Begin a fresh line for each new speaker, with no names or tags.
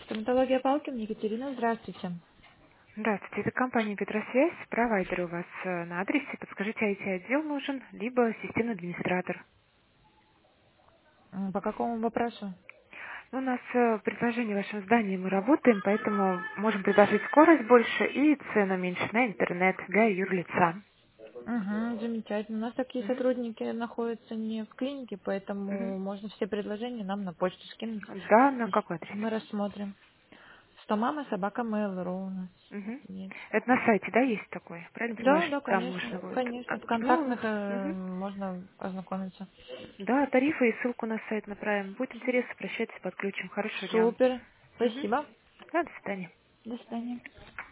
Стоматология Палкин, Екатерина, здравствуйте.
Здравствуйте, это компания Петросвязь, провайдер у вас на адресе. Подскажите, IT-отдел нужен, либо системный администратор.
По какому вопросу?
Ну, у нас предложение в вашем здании, мы работаем, поэтому можем предложить скорость больше и цену меньше на интернет для юрлица.
Угу, замечательно. У нас такие
Мгм.
сотрудники находятся не в клинике,
Мгм.
поэтому можно все предложения нам на почту скинуть.
Да, на
И
какой адрес?
мы рассмотрим. Стомама собака Mail.ru у нас
Мгм.
есть.
Это на сайте, да, есть такой? Правильно понимаю,
Да,
что
да,
там
конечно.
можно будет?
Конечно. В
Ну,
контактных
мгм.
можно ознакомиться.
Да, тарифы и ссылку на сайт направим. Будет интересно, прощайтесь, подключим. Хорошего дня вам.
Супер.
Мгм.
Спасибо.
Да, до свидания.
До свидания.